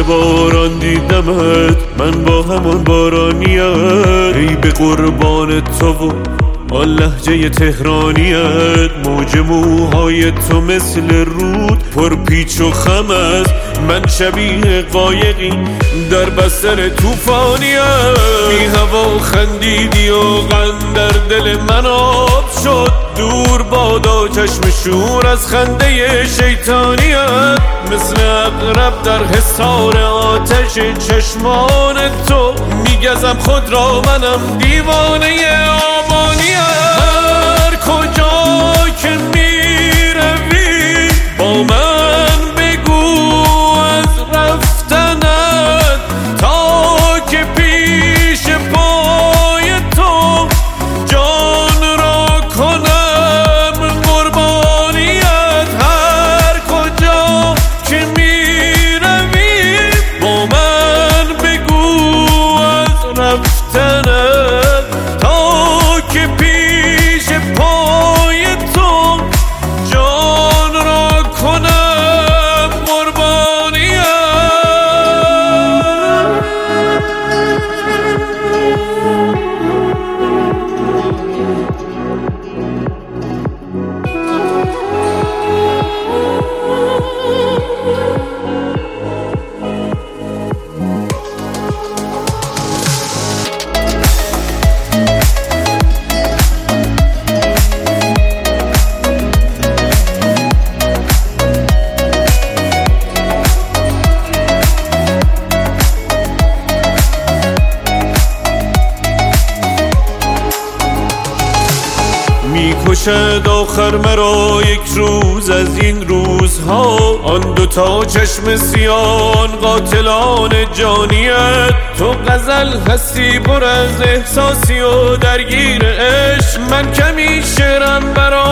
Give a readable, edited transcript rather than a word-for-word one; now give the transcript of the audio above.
باران دیدمت، من با همون بارانیت، ای به قربان تو و آن لهجه تهرانیت. موج موهای تو مثل رود پر پیچ و خم است، من شبیه قایقی در بستر توفانیت. بی هوا خندیدی و غم در دل من آب شد، دور بادا چشم شور از خنده شیطانیت. مثل عقرب در حصار آتش چشمان تو میگزم خود را، منم دیوانه آبانیت. هر کجا که میروی با من بگو از رفتنت، تا که پیش پای تو جان را کنم قربانیت. هر کجا که میروی با من بگو از رفتنت، تا که پیش پای تو جان را کنم قربانیت. میکشد آخر مرا یک روز از این روزها، آن دوتا چشم سیان قاتلان جانیت. تو غزل هستی پر از احساسی و درگیر عشق، من کمی شعرم برای